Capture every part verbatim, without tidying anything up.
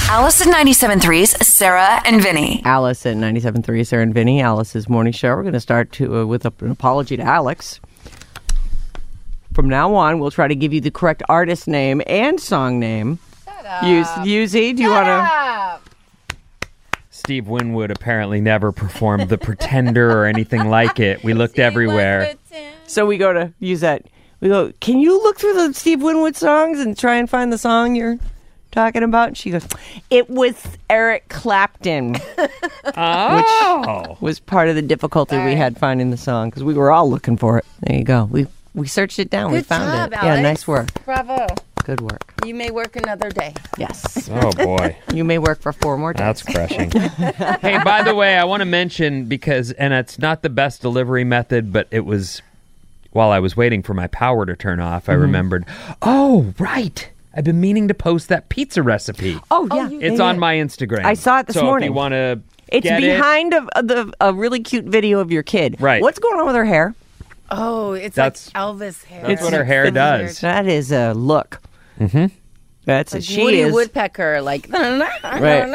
Alice at ninety-seven point three's Sarah and Vinny. Alice at ninety-seven point three, Sarah and Vinny. Alice's morning show. We're going to start to, uh, with a, an apology to Alex. From now on, we'll try to give you the correct artist name and song name. Shut up. Use, Yuzi, do you want to... Steve Winwood apparently never performed The Pretender or anything like it. We looked everywhere. So we go to use that. We go, can you look through the Steve Winwood songs and try and find the song you're talking about? And she goes, it was Eric Clapton. Oh. Which was part of the difficulty we had finding the song because we were all looking for it. There you go. We we searched it down. Good we found job, it. Alex. Yeah, nice work. Bravo. Good work. You may work another day. Yes. Oh, boy. You may work for four more days. That's crushing. Hey, by the way, I want to mention because, and it's not the best delivery method, but it was while I was waiting for my power to turn off, I mm-hmm. remembered, oh, right. I've been meaning to post that pizza recipe. Oh, yeah. Oh, it's yeah, on yeah. my Instagram. I saw it this so morning. So if you want to It's get behind it, a, a, the, a really cute video of your kid. Right. What's going on with her hair? Oh, it's That's- like Elvis hair. That's what her hair It's does. weird. That is a look. Mm-hmm. That's Like a, she Woody is. Woodpecker, like. Right.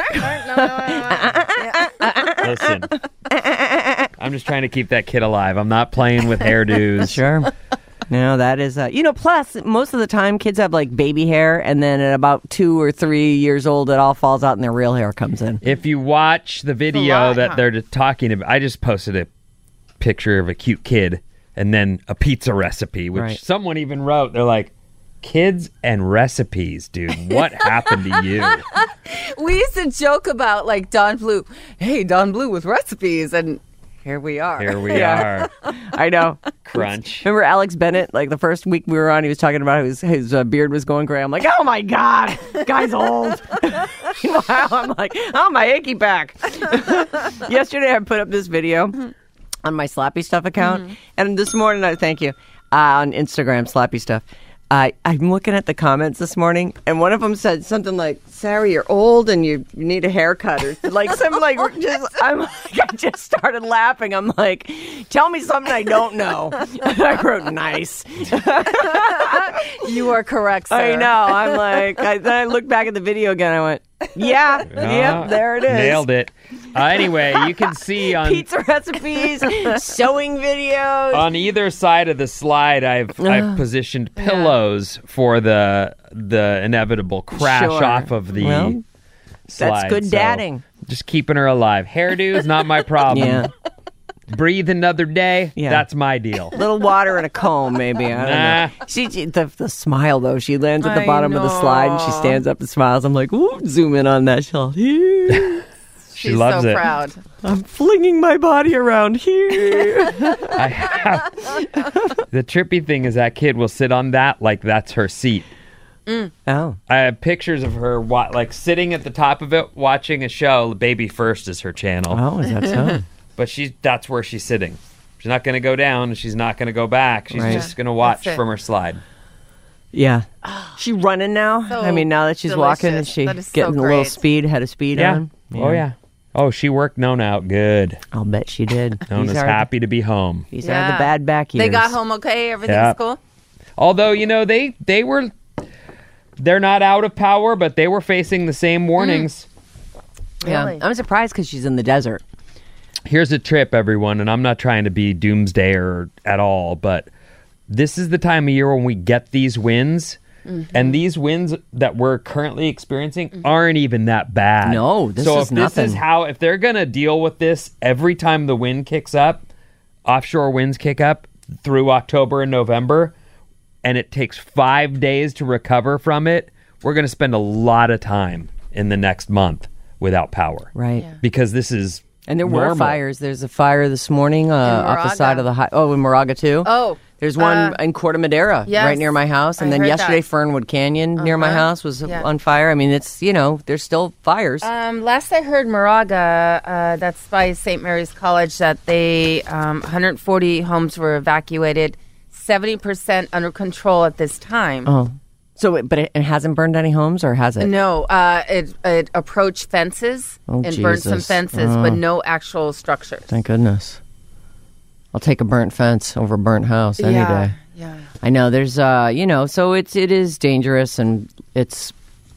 Listen, I'm just trying to keep that kid alive. I'm not playing with hairdos. Sure. No, that is, uh, you know, plus most of the time kids have like baby hair and then at about two or three years old, it all falls out and their real hair comes in. If you watch the video lot, that huh? they're just talking about, I just posted a picture of a cute kid and then a pizza recipe, which Right. someone even wrote. They're like, kids and recipes, dude. What happened to you? We used to joke about like Don Blue. Hey, Don Blue with recipes, and here we are. Here we Yeah. are. I know. Crunch. Remember Alex Bennett? Like the first week we were on, he was talking about his his uh, beard was going gray. I'm like, oh my god, guy's old. Meanwhile, I'm like, oh my achy back. Yesterday I put up this video on my Slappy Stuff account, mm-hmm. and this morning I thank you uh, on Instagram Slappy Stuff. I, I'm looking at the comments this morning, and one of them said something like, Sarah, you're old and you need a haircut. Or like something like, just, I'm like, I just started laughing. I'm like, tell me something I don't know. And I wrote, nice. You are correct, sir. I know. I'm like, I, then I looked back at the video again. I went, yeah, Uh, yep, there it is. Nailed it. Uh, anyway, you can see on Pizza recipes, sewing videos. on either side of the slide, I've I've positioned pillows for the the inevitable crash Sure. off of the Well, slide. that's good So, dadding. just keeping her alive. Hairdo is not my problem. Yeah. Breathe another day. Yeah. That's my deal. Little water and a comb, maybe. I don't Nah. know. She, she the, the smile though. She lands at the I bottom of the slide and she know. stands up and smiles. I'm like, ooh, zoom in on that. She'll, here. She She's loves so it. proud. I'm flinging my body around here. I have. The trippy thing is that kid will sit on that like that's her seat. Oh, I have pictures of her wa- like sitting at the top of it watching a show. Baby First is her channel. oh, is that so? But she's that's where she's sitting. She's not going to go down. She's not going to go back. She's Right. just going to watch That's it. from her slide. Yeah. She running now? So I mean, now that she's walking, is delicious. she That is so getting a little great. speed, head of speed Yeah. on? Oh, yeah. Oh, she worked Nona out good. I'll bet she did. Nona's These are, happy to be home. These are Yeah. the bad back years. They got home okay. Everything's Yeah. cool. Although, you know, they they were they're not out of power, but they were facing the same warnings. Yeah. Really? I'm surprised because she's in the desert. Here's a trip, everyone, and I'm not trying to be doomsdayer at all, but this is the time of year when we get these winds, mm-hmm. and these winds that we're currently experiencing mm-hmm. aren't even that bad. No, this so is if this nothing. is how, if they're gonna deal with this every time the wind kicks up, offshore winds kick up through October and November, and it takes five days to recover from it, we're gonna spend a lot of time in the next month without power, Right. Yeah. because this is. And there were normal. fires. There's a fire this morning uh, off the Moraga. side of the high. Oh, in Moraga too. Oh, There's one uh, in Corte Madera yes, right near my house, and I then heard yesterday that. Fernwood Canyon near my Uh-huh. house was Yeah. on fire. I mean, it's you know there's still fires. Um, last I heard, Moraga, uh, that's by Saint Mary's College, that they um, one hundred forty homes were evacuated, seventy percent under control at this time. oh, so it, but it, it hasn't burned any homes, or has it? No, uh, it it approached fences Oh, and burned some Jesus. fences, Oh. but no actual structures. Thank goodness. I'll take a burnt fence over a burnt house any yeah, day. yeah. I know there's uh you know so it's it is dangerous and it's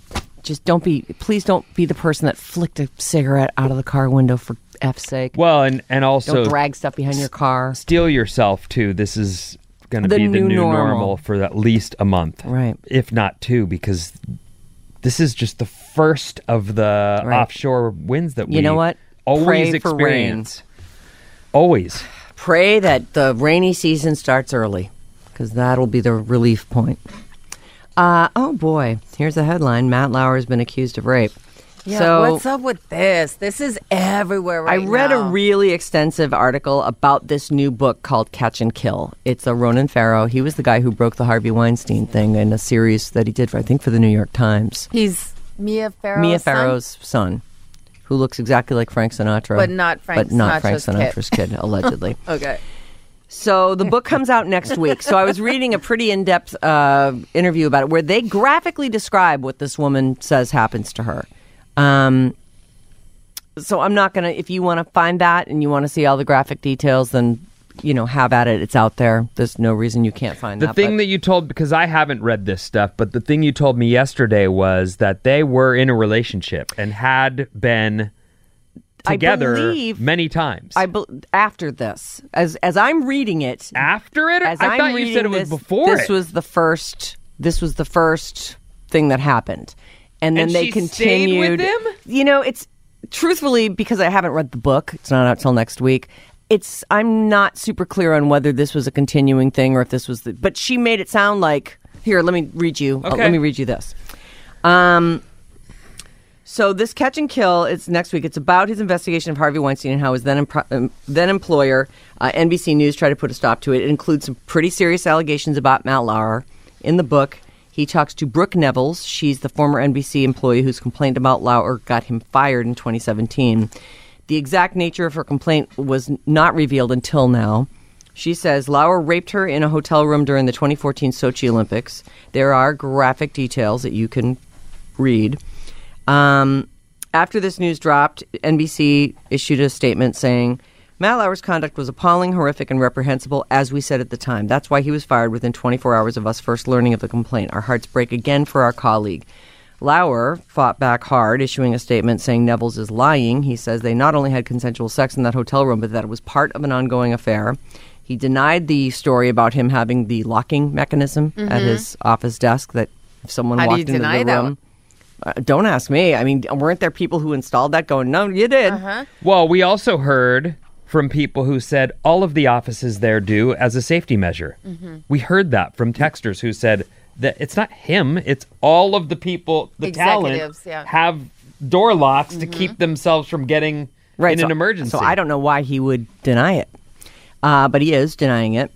just don't be. Please don't be the person that flicked a cigarette out of the car window for F's sake. Well, and and also don't drag stuff behind your car. Steel yourself too. This is going to The be the new new normal. normal. for at least a month, Right. if not two, because this is just the first of the Right. offshore winds that we You know what? always Pray for experience. Always. Pray that the rainy season starts early, because that'll be the relief point. Uh, oh boy, here's a headline: Matt Lauer has been accused of rape. Yeah, so what's up with this? This is everywhere I right read now. a really extensive article about this new book called Catch and Kill. It's a Ronan Farrow. He was the guy who broke the Harvey Weinstein thing in a series that he did, for, I think, for the New York Times. He's Mia Farrow's Mia son? Farrow's son, who looks exactly like Frank Sinatra, But not Frank but not Frank Sinatra's Sinatra's kid, allegedly. Okay. So the book comes out next week. So I was reading a pretty in-depth uh, interview about it where they graphically describe what this woman says happens to her. Um, so I'm not going to, if you want to find that and you want to see all the graphic details, then, you know, have at it. It's out there. There's no reason you can't find The that. thing but- that you told, because I haven't read this stuff, but the thing you told me yesterday was that they were in a relationship and had been I together believe- many times. I be- after this, as as I'm reading it, After it? as I I'm thought you reading said it was this, before This it. was the first. This was the first thing that happened, and then And they she continued. stayed with him? You know, it's truthfully because I haven't read the book. It's not out till next week. It's I'm not super clear on whether this was a continuing thing or if this was the. But she made it sound like here. Let me read you. uh, Okay. let me read you this. Um. So this Catch and Kill is next week. It's about his investigation of Harvey Weinstein and how his then impro- um, then employer, uh, N B C News, tried to put a stop to it. It includes some pretty serious allegations about Matt Lauer. In the book, he talks to Brooke Nevels. She's the former N B C employee whose complaint about Lauer got him fired in twenty seventeen. The exact nature of her complaint was not revealed until now. She says Lauer raped her in a hotel room during the twenty fourteen Sochi Olympics. There are graphic details that you can read. Um, after this news dropped, N B C issued a statement saying, Matt Lauer's conduct was appalling, horrific, and reprehensible, as we said at the time. That's why he was fired within twenty-four hours of us first learning of the complaint. Our hearts break again for our colleague. Lauer fought back hard, issuing a statement saying Nevels is lying. He says they not only had consensual sex in that hotel room, but that it was part of an ongoing affair. He denied the story about him having the locking mechanism mm-hmm. at his office desk, that if someone How do walked you into deny the that room... Uh, don't ask me. I mean, weren't there people who installed that going, no, you did. Uh-huh. Well, we also heard from people who said all of the offices there do as a safety measure. Mm-hmm. We heard that from texters who said that it's not him, it's all of the people, the talent, Executives, yeah. have door locks Mm-hmm. to keep themselves from getting Right, in so, an emergency. So I don't know why he would deny it. Uh, but he is denying it.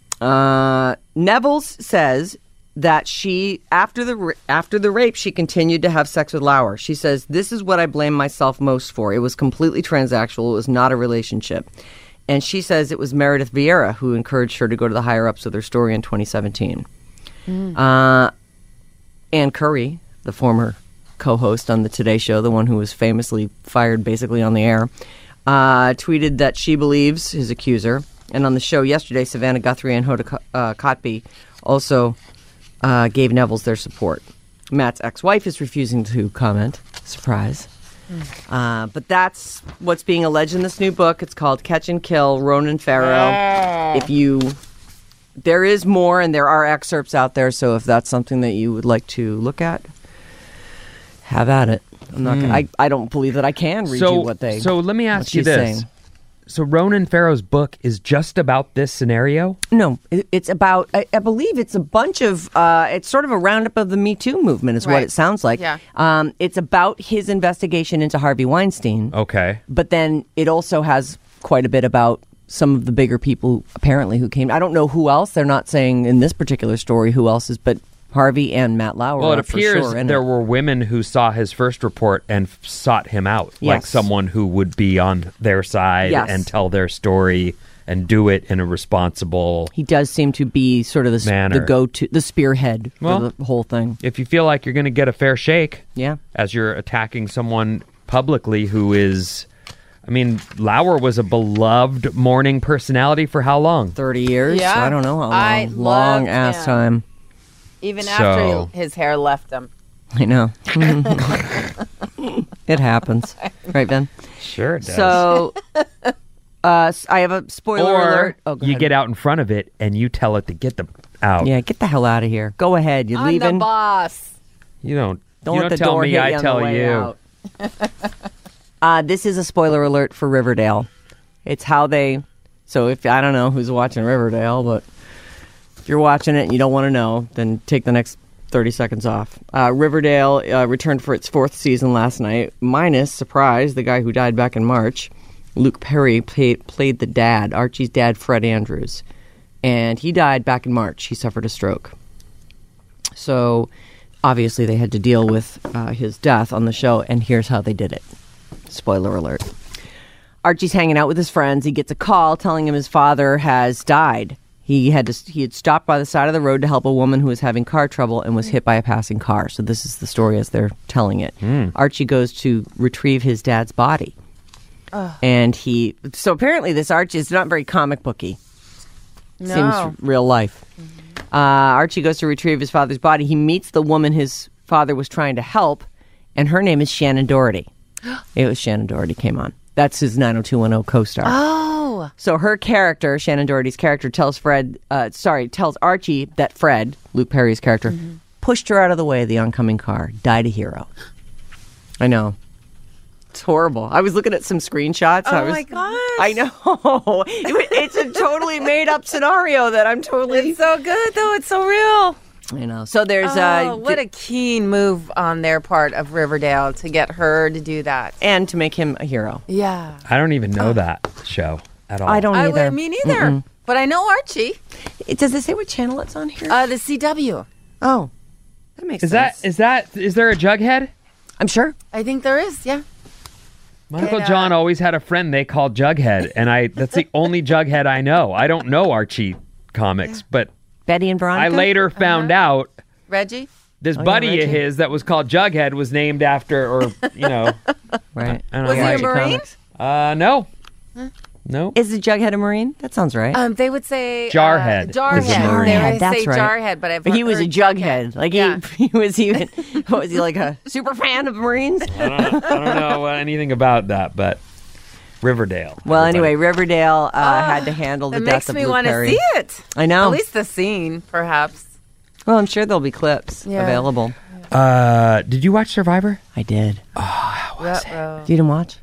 Uh, Nevels says that she, after the after the rape, she continued to have sex with Lauer. She says, this is what I blame myself most for. It was completely transactional. It was not a relationship. And she says it was Meredith Vieira who encouraged her to go to the higher-ups with her story in twenty seventeen. Mm. Uh, Ann Curry, the former co-host on the Today Show, the one who was famously fired basically on the air, uh, tweeted that she believes his accuser. And on the show yesterday, Savannah Guthrie and Hoda uh, Kotb also uh, gave Nevels their support. Matt's ex-wife is refusing to comment. Surprise. Mm. Uh, but that's what's being alleged in this new book. It's called Catch and Kill, Ronan Farrow. Oh. If you... There is more, and there are excerpts out there, so if that's something that you would like to look at, have at it. I'm not. Mm. Gonna, I I don't believe that I can read so, you what they. So let me ask you this: saying. So Ronan Farrow's book is just about this scenario? No, it, it's about. I, I believe it's a bunch of. Uh, it's sort of a roundup of the Me Too movement, is right. what it sounds like. Yeah. Um, it's about his investigation into Harvey Weinstein. Okay. But then it also has quite a bit about some of the bigger people, apparently, who came. I don't know who else. They're not saying in this particular story who else is, but Harvey and Matt Lauer. Well, it are appears for sure in there it. were women who saw his first report and f- sought him out, Yes. like someone who would be on their side Yes. and tell their story and do it in a responsible. He does seem to be sort of the, manner. the go-to, the spearhead Well, for the whole thing. If you feel like you're going to get a fair shake, Yeah. as you're attacking someone publicly who is. I mean, Lauer was a beloved morning personality for how long? thirty years? Yeah. I don't know how long. I long loved ass him. time. Even So- after he, his hair left him. I know. It happens. Right, Ben? Sure it does. So, uh, s- I have a spoiler or alert. Oh, go you ahead. get out in front of it and you tell it to get the out. Yeah, get the hell out of here. Go ahead. You're I'm leaving. the boss. You don't. Don't you let don't the tell door me. hit I you on tell the way you. out. uh, this is a spoiler alert for Riverdale. It's how they. So if I don't know who's watching Riverdale, but if you're watching it and you don't want to know, then take the next thirty seconds off. Uh, Riverdale uh, returned for its fourth season last night. Minus, surprise, the guy who died back in March. Luke Perry played, played the dad, Archie's dad, Fred Andrews. And he died back in March. He suffered a stroke. So obviously they had to deal with uh, his death on the show, and here's how they did it. Spoiler alert. Archie's hanging out with his friends. He gets a call telling him his father has died. He had to, he had stopped by the side of the road to help a woman who was having car trouble and was hit by a passing car. So this is the story as they're telling it. Mm. Archie goes to retrieve his dad's body. And he... So apparently this Archie is not very comic booky. No. Seems real life. Uh, Archie goes to retrieve his father's body. He meets the woman his father was trying to help, and her name is Shannon Doherty. It was Shannon Doherty came on. That's his nine oh two one oh co-star. Oh. So her character, Shannon Doherty's character, tells Fred, uh, sorry, tells Archie that Fred, Luke Perry's character, Mm-hmm. pushed her out of the way of the oncoming car. Died a hero. I know. It's horrible. I was looking at some screenshots. I Oh was, my gosh. I know. It- it's a totally made up scenario that I'm totally. It's so good, though. It's so real. I know. So there's Oh, uh, what a keen move on their part of Riverdale to get her to do that. and to make him a hero. Yeah. I don't even know that show at all. I don't I, either. me neither. But I know Archie. It, does it say what channel it's on here? Uh, the C W. oh, that makes Is sense. that is that is there a Jughead? I'm sure. I think there is, yeah. My Uncle And, uh, John always had a friend they called Jughead, and I that's the only Jughead I know. I don't know Archie comics, but Betty and Veronica. I later found out Reggie? this Oh, yeah, buddy of Reggie. his that was called Jughead was named after, or you know, Right. I don't Was know. he a Archie Marine? comics. Uh, no, no. Is the Jughead a Marine? That sounds right. Um, they would say... Jarhead Uh, Jarhead. is a They Marine. would That's say right. Jarhead, but I've But he was a heard Jughead. Like Yeah. he, he was even. What was he like a super fan of Marines? I don't, I don't know anything about that, but Riverdale. Well, everybody. anyway, Riverdale uh, had to handle the It death makes of me Luke want to Perry. see it. I know. At least the scene, perhaps. Well, I'm sure there'll be clips Yeah. available. Uh, did you watch Survivor? I did. Uh-oh. You didn't watch?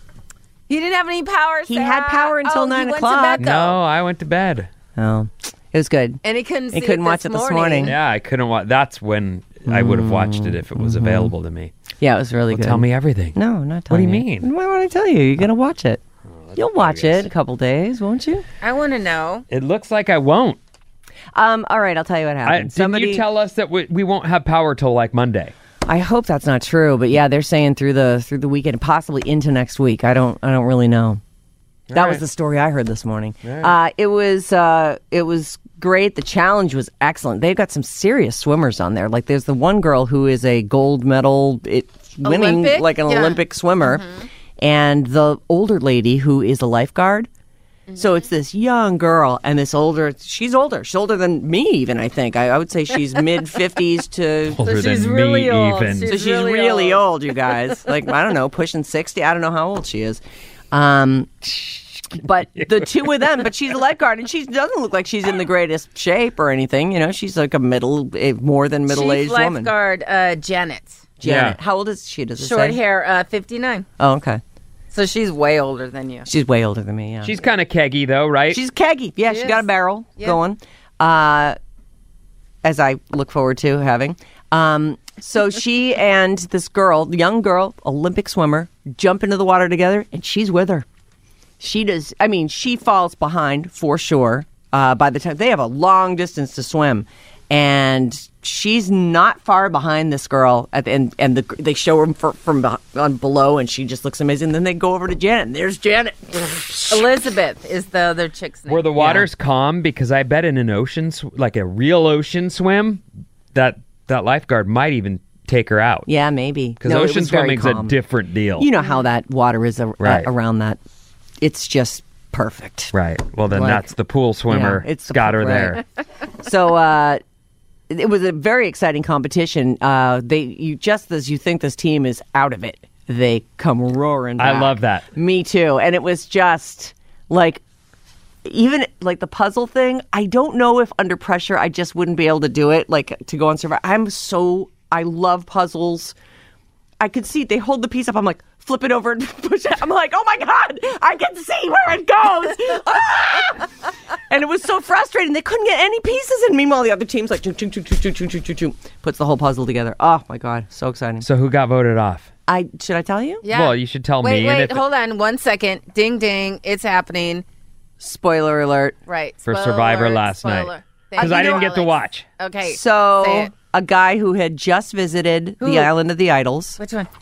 He didn't have any power, He had Sarah. power until Oh, he nine went to o'clock. bed, though. No, I went to bed. Oh, it was good. And he couldn't see He couldn't it watch this it this morning. morning. Yeah, I couldn't watch. That's when I would have watched it if it was available to me. Yeah, it was really Well, good. tell me everything. No, I'm not What do telling you mean? Why would I tell you? You're gonna watch it. You'll watch bogus. it a couple days, won't you? I want to know. It looks like I won't. Um. All right, I'll tell you what I, happened. didn't you tell us that we, we won't have power till like Monday? I hope that's not true, but yeah, they're saying through the through the weekend, possibly into next week. I don't I don't really know. That All was right. the story I heard this morning. All right. Uh, it was uh, it was great. The challenge was excellent. They've got some serious swimmers on there. Like there's the one girl who is a gold medal it, winning Olympic? like an Yeah. Olympic swimmer, and the older lady who is a lifeguard. So it's this young girl and this older. She's older. She's older than me, even. I think I, I would say she's mid fifties to. Older she's than really me, old. even. She's So she's really really, old. old. you guys. Like, I don't know, pushing sixty. I don't know how old she is. Um, but the two of them, but she's a lifeguard, and she doesn't look like she's in the greatest shape or anything. You know, she's like a middle, a more than middle-aged Chief woman. lifeguard uh, Janet. Janet. Yeah. How old is she? Does it Short say? hair, uh, fifty-nine. Oh, okay. So she's way older than you. She's way older than me, yeah. She's kind of keggy though, right? She's keggy. Yeah, She she's got a is. barrel Yeah. going, uh, as I look forward to having. Um, so she and this girl, young girl, Olympic swimmer, jump into the water together, and she's with her. She does. I mean, she falls behind for sure. Uh, by the time they have a long distance to swim, and she's not far behind this girl. At the, and and the, they show her from, from beh- on below, and she just looks amazing. Then they go over to Janet, and there's Janet. Elizabeth is the other chick's name. Were the waters calm? Because I bet in an ocean, sw- like a real ocean swim, that that lifeguard might even take her out. Yeah, maybe Because No, it ocean was very swimming's a calm. different deal. You know how that water is a, Right. uh, around that. It's just perfect. Right. Well, then Like- that's the pool swimmer. Yeah, it's the got pool- her there. So uh, it was a very exciting competition. Uh, they you just as you think this team is out of it, they come roaring back. I love that. Me too. And it was just like, even like the puzzle thing, I don't know if under pressure I just wouldn't be able to do it, like to go on Survivor. I'm so, I love puzzles. I could see they hold the piece up. I'm like, flip it over and push it. I'm like, oh my God, I can see where it goes. Ah! And it was so frustrating. They couldn't get any pieces. And meanwhile, the other team's like, choo, choo, choo, choo, choo, choo, choo, choo, puts the whole puzzle together. Oh my God, so exciting. So who got voted off? I Should I tell you? Yeah. Well, you should tell wait, me. Wait, and if hold on one second. Ding, ding. It's happening. Spoiler alert. Right. For Spoiler Survivor alert, last spoiler. night. Thank Because you, I didn't get to Alex. watch. Okay. say So, it. a guy who had just visited Who? the island of the idols, Which one?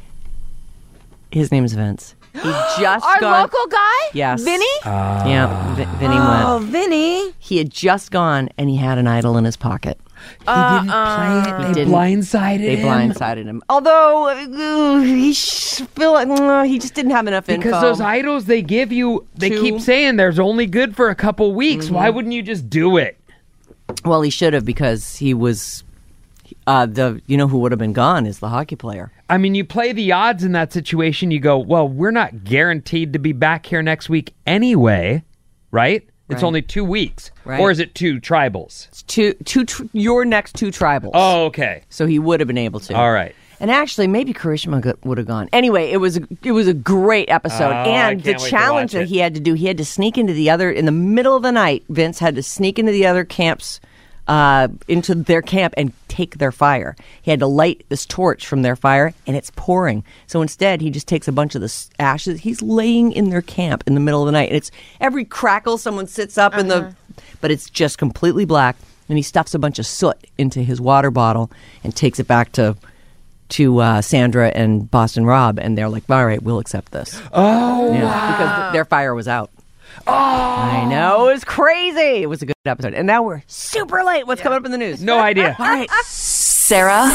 his name is Vince. He just Our gone. local guy? Yes. Vinny? Yeah, v- Vinny Oh, went. Vinny. He had just gone and he had an idol in his pocket. He didn't play it. They didn't. blindsided They him. blindsided him. Although uh, he sh- feel like uh, he just didn't have enough Because info. those idols they give you, they Two. keep saying there's only good for a couple weeks. Mm-hmm. Why wouldn't you just do it? Well, he should have, because he was uh, the you know who would have been gone is the hockey player. I mean, you play the odds in that situation. You go, well, we're not guaranteed to be back here next week anyway, right? It's Right. only two weeks. Right. Or is it two tribals? It's two, two, tr- your next two tribals. Oh, okay. So he would have been able to. All right. And actually, maybe Karishma go- would have gone. Anyway, it was a, it was a great episode, Oh, I and the can't wait to challenge watch that it. he had to do, he had to sneak into the other in the middle of the night. Vince had to sneak into the other camps, uh, into their camp and take their fire. He had to light this torch from their fire, and it's pouring. So instead, he just takes a bunch of the s- ashes. He's laying in their camp in the middle of the night, and it's every crackle someone sits up in the, but it's just completely black. And he stuffs a bunch of soot into his water bottle and takes it back to. to uh, Sandra and Boston Rob, and they're like, all right, we'll accept this. Oh, Yeah, because their fire was out. Oh, I know. It was crazy. It was a good episode. And now we're super late. What's coming up in the news? no idea. All right. Sarah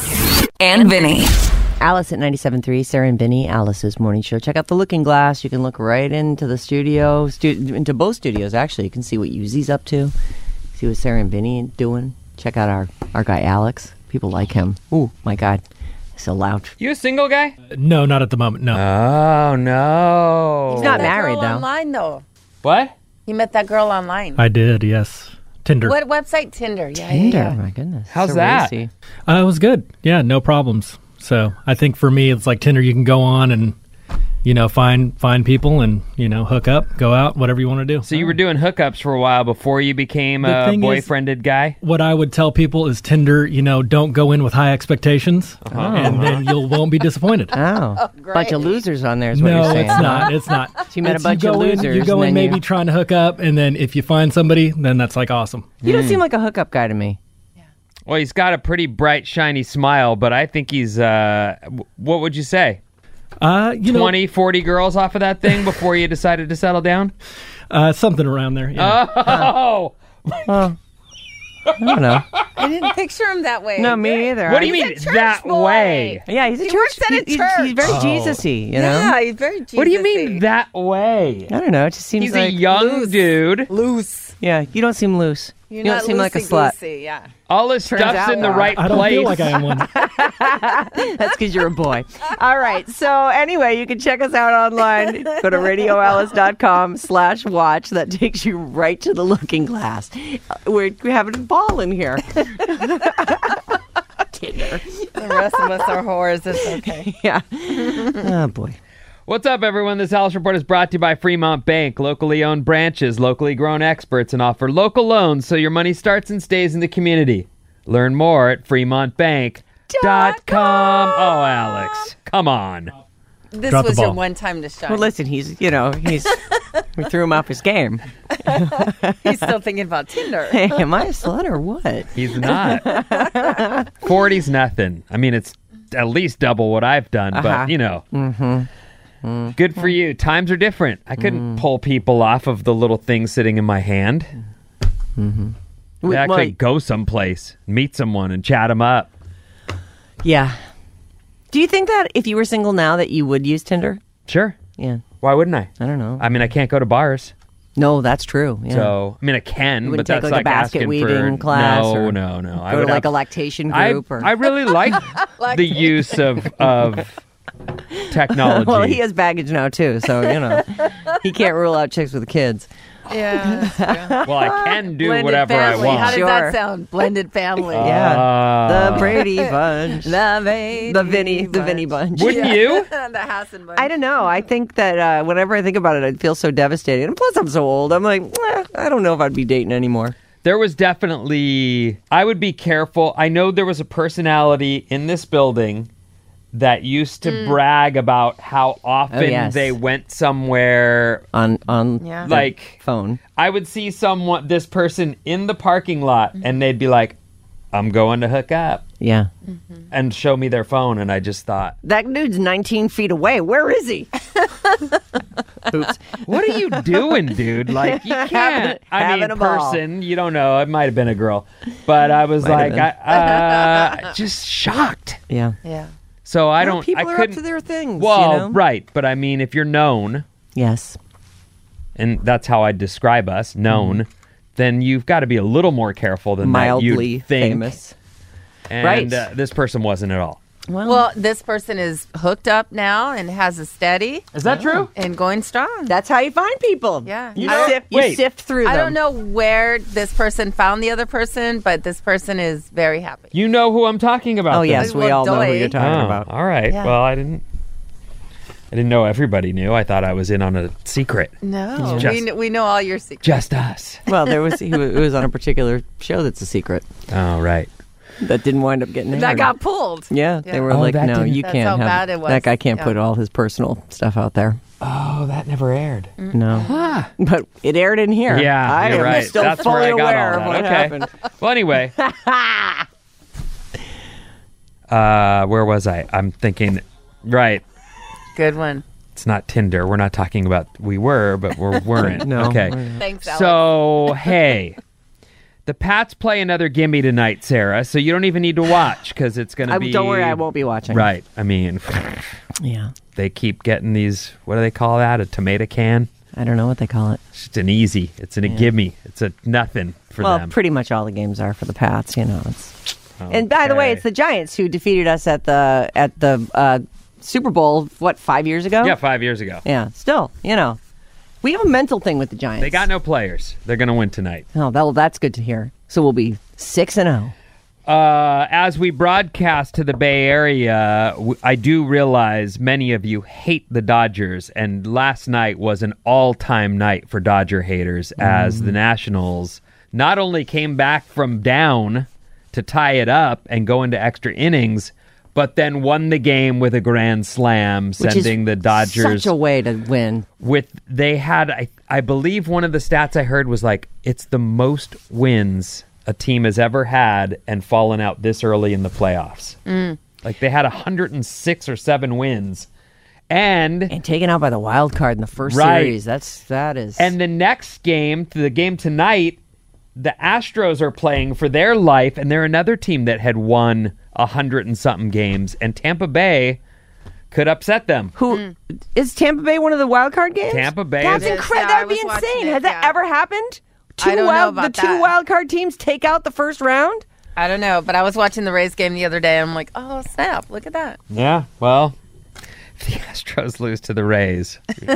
and Vinny. Alice at ninety-seven point three, Sarah and Vinny, Alice's morning show. Check out the Looking Glass. You can look right into the studio, stu- into both studios, actually. You can see what Yuzi's up to, see what Sarah and Vinny doing. Check out our, our guy, Alex. People like him. Ooh, my God. So loud. You a single guy? No, not at the moment. No. Oh, no. He's not That married, girl though. online, though. What? You met that girl online. I did, yes. Tinder. What website? Tinder. Yeah, Tinder, Yeah, yeah. my goodness. How's So that? racy. Uh, it was good. Yeah, no problems. So I think for me, it's like Tinder. You can go on and, you know, find find people and, you know, hook up, go out, whatever you want to do. So you were doing hookups for a while before you became The a thing is- boyfriended guy? What I would tell people is Tinder, you know, don't go in with high expectations, and then you won't be disappointed. Oh, great. bunch of losers on there is what No, you're saying. it's not. It's not. So you met a It's bunch you of go in- losers You go and in then maybe you- trying to hook up, and then if you find somebody, then that's like awesome. You don't seem like a hookup guy to me. Well, he's got a pretty bright, shiny smile, but I think he's, uh, w- what would you say? Uh, you twenty, forty girls off of that thing before you decided to settle down? know, uh, something around there. Yeah. Oh! I don't know. I didn't picture him that way. No, me either. What do you He's mean a church that boy. way? Yeah, he's a He church. works at a he- he's, church. he's very Oh. Jesus-y, you know? Yeah, he's very Jesus-y. What do you mean that way? I don't know. It just seems He's like a young loose. dude. Loose. Yeah, you don't seem loose. You're you don't not seem like a slut. loosey-goosey, Yeah. All his Turns stuff's out in the not. right I don't place. feel like I am one. That's because you're a boy. All right. So anyway, you can check us out online. Go to radioalice.com slash watch. That takes you right to the Looking Glass. We're, we're having a ball in here. Tinder. The rest of us are whores. It's okay. Yeah. Oh, boy. What's up, everyone? This Alice Report is brought to you by Fremont Bank. Locally owned branches, locally grown experts, and offer local loans so your money starts and stays in the community. Learn more at fremont bank dot com. Oh, Alex, come on. This Drop the was your ball. one time to shine. Well, listen, he's, you know, he's, we threw him off his game. He's still thinking about Tinder. Hey, am I a slut or what? He's not. forty's nothing. I mean, it's at least double what I've done, Uh-huh. but, you know. Mm-hmm. Good for you. Times are different. I couldn't pull people off of the little thing sitting in my hand. We- I well, could go someplace, meet someone, and chat them up. yeah. Do you think that if you were single now that you would use Tinder? Sure. Yeah. Why wouldn't I? I don't know. I mean, I can't go to bars. No, that's true. Yeah. So, I mean, I can, You but wouldn't take, that's like, a basket asking weaving for, class No, or no, no. I go would to like have- a lactation I, group. or I really like the use of of technology. Well, he has baggage now too, so you know he can't rule out chicks with kids. Yeah. Well, I can do Blended whatever family. I want. How does Sure. that sound? Blended family. Yeah, Uh, the Brady Bunch, The Brady the Vinny, the Bunch. Vinny Bunch. Wouldn't you? the Hassan bunch. I don't know. I think that uh, whenever I think about it, it feels so devastating. And plus, I'm so old. I'm like, eh, I don't know if I'd be dating anymore. There was definitely. I would be careful. I know there was a personality in this building that used to brag about how often Oh, yes. they went somewhere. On on Yeah. the Like, phone. I would see someone, this person in the parking lot, and they'd be like, I'm going to hook up, Yeah, and show me their phone. And I just thought, that dude's nineteen feet away. Where is he? Oops. what are you doing, dude? Like, you can't. I having mean, a ball. person, you don't know. It might have been a girl. But I was Might have like, I, uh, just shocked. Yeah. Yeah. So I Well, don't, people I are couldn't. up to their things. well, you know? right. But I mean, if you're known, Yes. and that's how I describe us, known, Mm-hmm. then you've got to be a little more careful than that. Mildly you'd think. famous. And Right. uh, this person wasn't at all. Well, this person is hooked up now and has a steady Is that true? and going strong. That's how you find people. Yeah. You, I don't- sift, you wait. sift through them. I don't know where this person found the other person, but this person is very happy. You know who I'm talking about. Oh, then. yes, we Well, all know who doy. you're talking Oh, about. all right. Yeah. Well, I didn't. I didn't know everybody knew. I thought I was in on a secret. No, Just- we, kn- we know all your secrets. Just us. Well, there was he wa- it was on a particular show that's a secret Oh, right. that didn't wind up getting aired. That got pulled. Yeah, they Yeah. were Oh, like, that no, didn't- you That's can't how have bad it was. that guy can't Yeah. put all his personal stuff out there. Oh, that never aired. No, but it aired in here. Yeah, I you're am right. still That's fully where I got aware all of that. what Okay. happened. Well, anyway. uh, where was I? I'm thinking. Right. Good one. It's not Tinder. We're not talking about. We were, but we weren't. No, Okay. we're not. Thanks, Alex. So, hey, the Pats play another gimme tonight, Sarah. So you don't even need to watch because it's going to I, be. don't worry, I won't be watching. Right. I mean, Yeah, they keep getting these. What do they call that? A tomato can? I don't know what they call it. It's just an easy. It's an a gimme. It's a nothing for well, them. pretty much all the games are for the Pats. You know. It's, And by the way, Okay. it's the Giants who defeated us at the at the uh, Super Bowl. What, five years ago? Yeah, five years ago. Yeah. Still, you know, we have a mental thing with the Giants. They got no players. They're going to win tonight. Oh, that, well, that's good to hear. So we'll be six and zero. Uh, as we broadcast to the Bay Area, w- I do realize many of you hate the Dodgers, and last night was an all-time night for Dodger haters as the Nationals not only came back from down to tie it up and go into extra innings, but then won the game with a grand slam, Which is sending the Dodgers such a way to win. with they had I, I believe one of the stats I heard was like it's the most wins a team has ever had and fallen out this early in the playoffs. Like they had one hundred six or seven wins. And And taken out by the wild card in the first Right. series. That's that is. and the next game, the game tonight, the Astros are playing for their life, and they're another team that had won a hundred and something games, and Tampa Bay could upset them. who is Tampa Bay one of the wild card games? Tampa Bay That's is- It is, incredible. yeah, I That'd be was watching insane. it, Has that yeah. ever happened? Two I don't know wild, about the two that. wild card teams take out the first round. I don't know, but I was watching the Rays game the other day. And I'm like, oh snap! Look at that. Yeah, well, if the Astros lose to the Rays,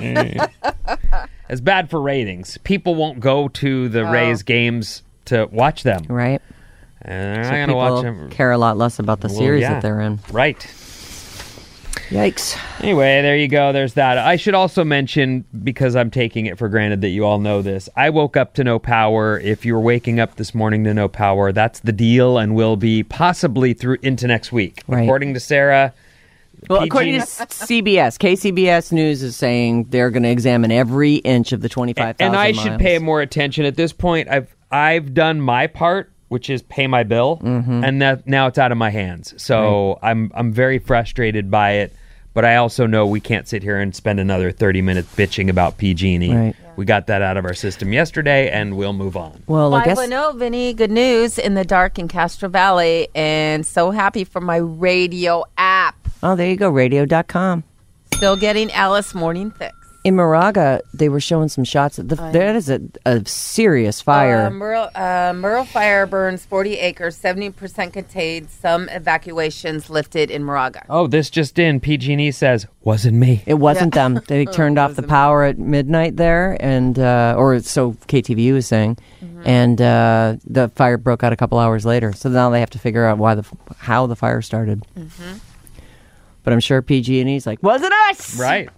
it's bad for ratings. People won't go to the Oh. Rays games to watch them. Right. And they're So not going to people watch them. care a lot less about the Well, series yeah. that they're in. Right. Yikes. Anyway, there you go. There's that. I should also mention, because I'm taking it for granted that you all know this, I woke up to no power. If you're waking up this morning to no power, that's the deal and will be possibly through into next week. Right. According to Sarah. Well, P G according to C B S, K C B S News is saying they're going to examine every inch of the twenty-five thousand And I miles. should pay more attention at this point. I've I've done my part, which is pay my bill, Mm-hmm. and that now it's out of my hands. So I'm I'm very frustrated by it. But I also know we can't sit here and spend another thirty minutes bitching about P G and E. Right. We got that out of our system yesterday, and we'll move on. Well, I guess five oh, Vinny. Good news in the dark in Castro Valley, and so happy for my radio app. Oh, there you go, radio dot com. Still getting Alice Morning Fix. In Moraga, they were showing some shots. Of the, that is a, a serious fire. Uh, Merle, uh, Merle fire burns forty acres, seventy percent contained. Some evacuations lifted in Moraga. Oh, this just in. P G and E says, wasn't me. It wasn't them. They turned off the power at midnight there, and uh, or so K T V U was saying, mm-hmm. and uh, the fire broke out a couple hours later. So now they have to figure out why the how the fire started. Mm-hmm. But I'm sure P G and E's like, wasn't us, right?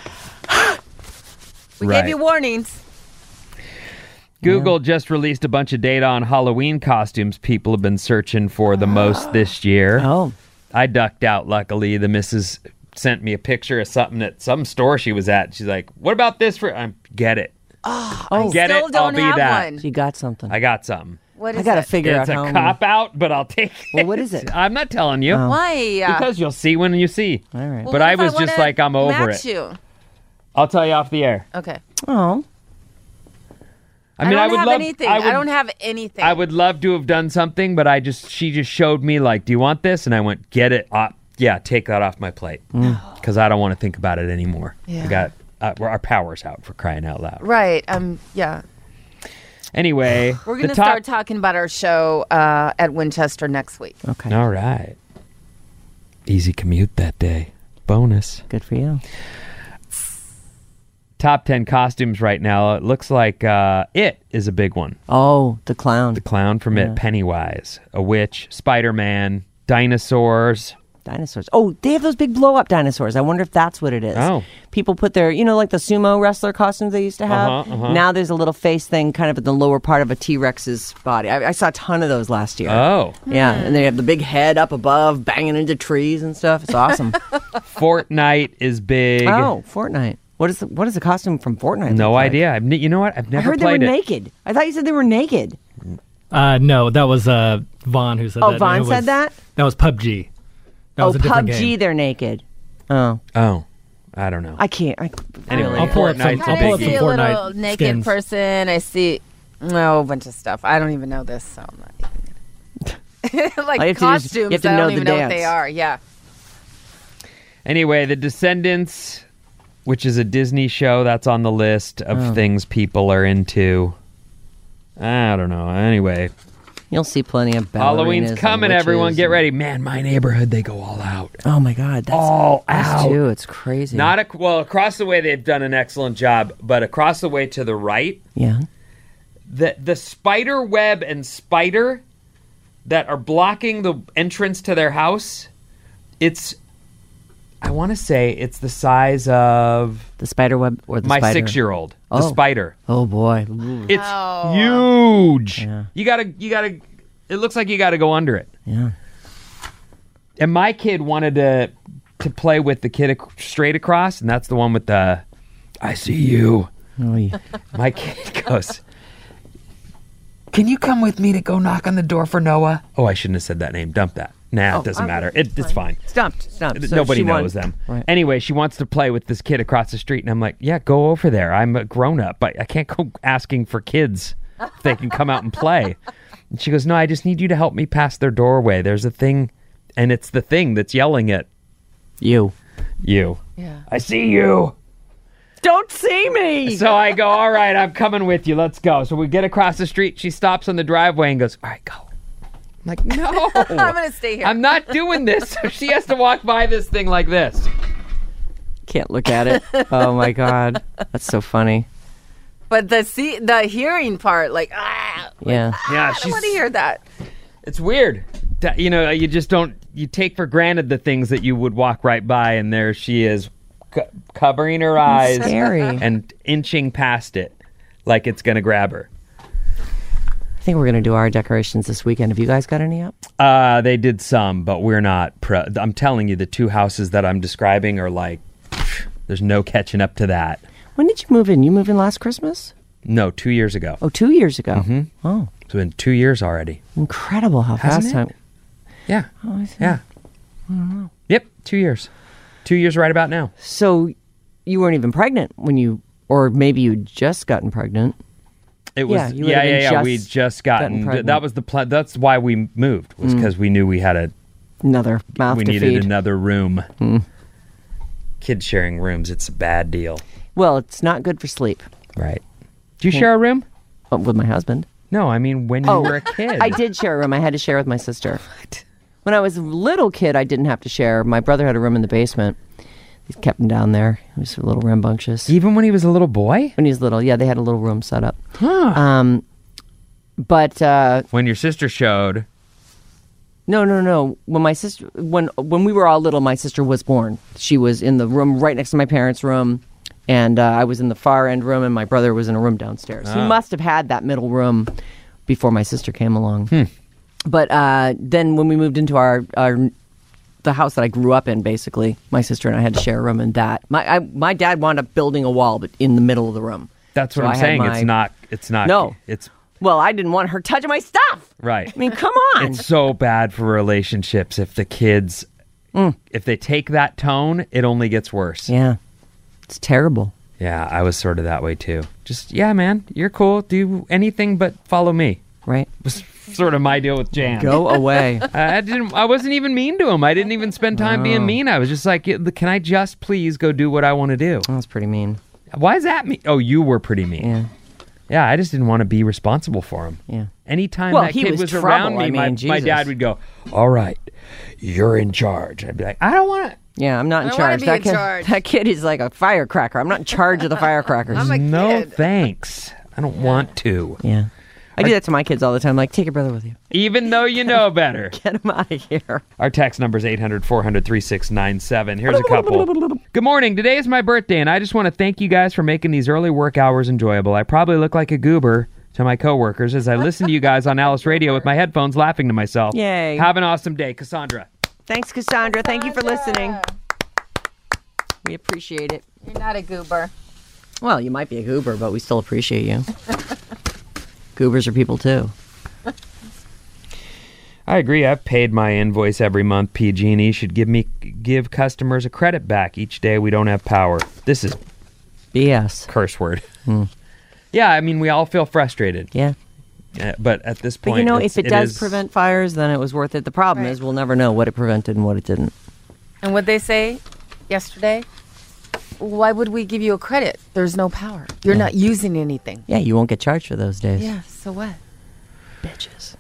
We right. gave you warnings. Google yeah. just released a bunch of data on Halloween costumes people have been searching for the most this year. Oh. I ducked out, luckily. The missus sent me a picture of something at some store she was at. She's like, what about this for... I get it. Oh, oh. I Get still it. don't I'll be have that. one. She got something. I got something. What is I got to it? figure It's out a how... cop-out, but I'll take it. Well, what is it? I'm not telling you. Oh. Why? Because you'll see when you see. All right. Well, but what I if was just wanna like, I'm over match it. You? I'll tell you off the air. Okay. Oh. I mean, I I, don't would have love. anything. I, would, I don't have anything. I would love to have done something, but I just she just showed me like, do you want this? And I went, get it. Uh, yeah, take that off my plate because I don't want to think about it anymore. Yeah. I got uh, our power's out for crying out loud. Right. Um. Yeah. Anyway, We're going the to top- start talking about our show uh, at Winchester next week. Okay. All right. Easy commute that day. Bonus. Good for you. Top ten costumes right now. It looks like uh, It is a big one. Oh, the clown. The clown from Yeah. It, Pennywise, a witch, Spider-Man, dinosaurs. Dinosaurs. Oh, they have those big blow-up dinosaurs. I wonder if that's what it is. Oh. People put their, you know, like the sumo wrestler costumes they used to have. Uh-huh, uh-huh. Now there's a little face thing kind of at the lower part of a T-Rex's body. I, I saw a ton of those last year. Oh. Yeah, and they have the big head up above, banging into trees and stuff. It's awesome. Fortnite is big. Oh, Fortnite. What is the, what is the costume from Fortnite? No look like? idea. I've ne- you know what? I've I never heard they were played it. naked. I thought you said they were naked. Uh, no, that was uh, Vaughn who said Oh, that. Vaughn It was- said that? That was P U B G. That Oh, was a different P U B G, game. they're naked. Oh, Oh, I don't know. I can't. I, Anyway, really- I'll pull up some- Fortnite's a I'll pull up I some see a Fortnite little naked skins. person. I see oh, a bunch of stuff. I don't even know this, so I'm not even gonna. like All you have to do is- costumes, you have to I know don't the even know what they dance. are. Yeah. Anyway, The Descendants, which is a Disney show that's on the list of Oh. things people are into. I don't know. Anyway, You'll see plenty of ballerinas Halloween's and coming, witches everyone. Get and- ready. Man, my neighborhood, they go all out. Oh my God, that's All us out. too. It's crazy. Not a, well, across the way they've done an excellent job, but across the way to the right, yeah. the the spider web and spider that are blocking the entrance to their house, it's, I want to say it's the size of The spider web or the my spider? six-year-old, the Oh. spider. Oh boy. Ooh. It's Oh. huge. Yeah. You gotta, you gotta. It looks like you gotta go under it. Yeah. And my kid wanted to to play with the kid ac- straight across, and that's the one with the "I see you." Oh, yeah. My kid goes, "Can you come with me to go knock on the door for Noah?" Oh, I shouldn't have said that name. Dump that. Nah, Oh, it doesn't I'm- matter. It, it's fine. Stumped. Stumped. So Nobody she won. knows them. Right. Anyway, she wants to play with this kid across the street, and I'm like, "Yeah, go over there. I'm a grown up, but I can't go asking for kids if they can come out and play." And she goes, "No, I just need you to help me pass their doorway. There's a thing, and it's the thing that's yelling at You. you. Yeah. I see you." Don't see me. So I go, "All right, I'm coming with you. Let's go." So we get across the street. She stops on the driveway and goes, "All right, go." I'm like, "No, I'm gonna stay here. I'm not doing this." So she has to walk by this thing like this. Can't look at it. Oh my God. That's so funny. But the see the hearing part, like ah, Yeah. Yeah, I don't she's. want to hear that. It's weird. That, you know, you just don't. You take for granted the things that you would walk right by, and there she is, co- covering her eyes Scary. and inching past it, like it's gonna grab her. I think we're going to do our decorations this weekend. Have you guys got any up? Uh, they did some, but we're not. Pro- I'm telling you, the two houses that I'm describing are like, there's no catching up to that. When did you move in? You moved in last Christmas? No, two years ago. Oh, two years ago. Mm-hmm. Oh, It's been two years already. incredible how Hasn't fast it? time. Yeah. Oh, I see. Yeah. Yep, two years. Two years right about now. So you weren't even pregnant when you, or maybe you'd just gotten pregnant. It was Yeah, you would've yeah, been yeah, yeah. just We'd just gotten gotten. pregnant. that was the plan. That's why we moved. Was because we knew we had a. Another mouth we to needed feed. another room. Kids sharing rooms. It's a bad deal. Well, it's not good for sleep. Right. Do you share a room? Oh, with my husband. No, I mean when you Oh, were a kid. I did share a room. I had to share with my sister. What? When I was a little kid, I didn't have to share. My brother had a room in the basement. He kept him down there. He was a little rambunctious. Even when he was a little boy? When he was little, yeah, they had a little room set up. Huh. Um, but uh, When your sister showed. no, no, no. When my sister, when when we were all little, my sister was born. She was in the room right next to my parents' room, and uh, I was in the far end room, and my brother was in a room downstairs. He Ah. must have had that middle room before my sister came along. Hmm. But uh, then when we moved into our, our the house that I grew up in, basically, my sister and I had to share a room in that. My I, my dad wound up building a wall, but in the middle of the room. That's what So I'm I had saying. my- It's not. It's not. No. It's Well, I didn't want her touching my stuff. right. I mean, come on. It's so bad for relationships if the kids, if they take that tone, it only gets worse. Mm. Yeah, it's terrible. Yeah, I was sort of that way too. Just, yeah, man, you're cool. Do anything but follow me. Right? Was sort of my deal with Jan. Go away. I didn't. I wasn't even mean to him. I didn't even spend time being mean. I was just like, can I just please go do what I want to do? That's pretty mean. Why is that mean? Oh, you were pretty mean. Yeah, Yeah, I just didn't want to be responsible for him. yeah. Anytime Well, that he kid was was, trouble, around me, I my, mean, my Jesus. dad would go, "All right, you're in charge." I'd be like, "I don't want to." Yeah, I'm not in I wanna charge. be that in kid, charge. that kid is like a firecracker. I'm not in charge of the firecrackers. I'm a No, kid. thanks. I don't want to. yeah, I do that to my kids all the time. Like, take your brother with you. Even though you know better. Get him out of here. Our text number is eight hundred, four hundred, thirty-six ninety-seven. Here's a couple. Good morning. Today is my birthday, and I just want to thank you guys for making these early work hours enjoyable. I probably look like a goober to my coworkers as I listen to you guys on Alice Radio with my headphones laughing to myself. Yay. Have an awesome day. Cassandra. Thanks, Cassandra. Thank you for listening. We appreciate it. You're not a goober. Well, you might be a goober, but we still appreciate you. Goobers are people too. I agree. I've paid my invoice every month. P G and E should give me give customers a credit back each day we don't have power. This is B S. curse word. Yeah, I mean, we all feel frustrated. Yeah. Uh, but at this point, But you know, it's- if it, does is- prevent fires, then it was worth it. The problem Right. is we'll never know what it prevented and what it didn't. And what they say yesterday? Why would we give you a credit? There's no power. You're not using anything. Yeah, you won't get charged for those days. Yeah, so what? Bitches.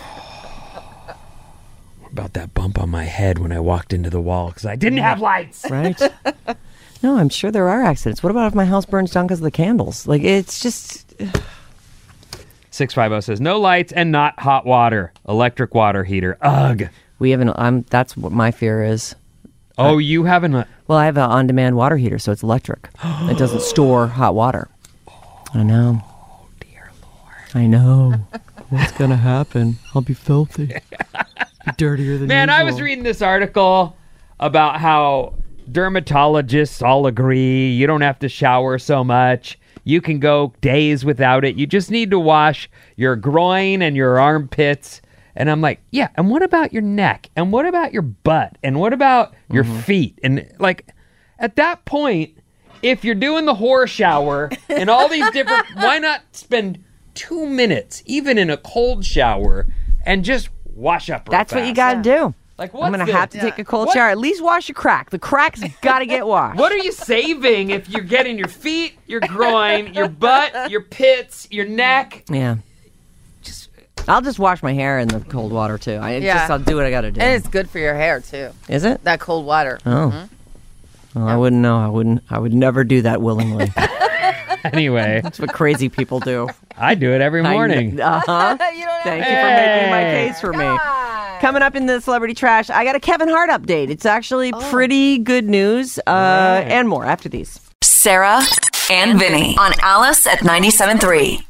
about that bump on my head when I walked into the wall because I didn't have lights. Right? No, I'm sure there are accidents. What about if my house burns down because of the candles? Like, it's just... six five zero says, no lights and not hot water. Electric water heater. Ugh. We haven't... I'm, that's what my fear is. Oh, you haven't... Uh, Well, I have an on-demand water heater, so it's electric. It doesn't store hot water. I know. oh, dear Lord. I know. What's going to happen? I'll be filthy. Be dirtier than Man, I usual. was reading this article about how dermatologists all agree you don't have to shower so much. You can go days without it. You just need to wash your groin and your armpits. And I'm like, yeah, and what about your neck? And what about your butt? And what about your feet? And like, at that point, if you're doing the horror shower and all these different, why not spend two minutes, even in a cold shower, and just wash up real That's what you fast? got to do. Like, I'm what's going to the- have to take a cold What- shower. At least wash your crack. The crack's got to get washed. What are you saving if you're getting your feet, your groin, your butt, your pits, your neck? Yeah. Just I'll just wash my hair in the cold water, too. I Yeah. just, I'll do what I got to do. And it's good for your hair, too. Is it? That cold water. Oh. Well, I wouldn't know. I wouldn't. I would never do that willingly. anyway, That's what crazy people do. I do it every morning. Uh huh. You don't Thank have you for making my Hey. case for me. Coming up in the Celebrity Trash, I got a Kevin Hart update. It's actually pretty good news, uh, and more after these. Sarah and Vinny on Alice at ninety-seven point three.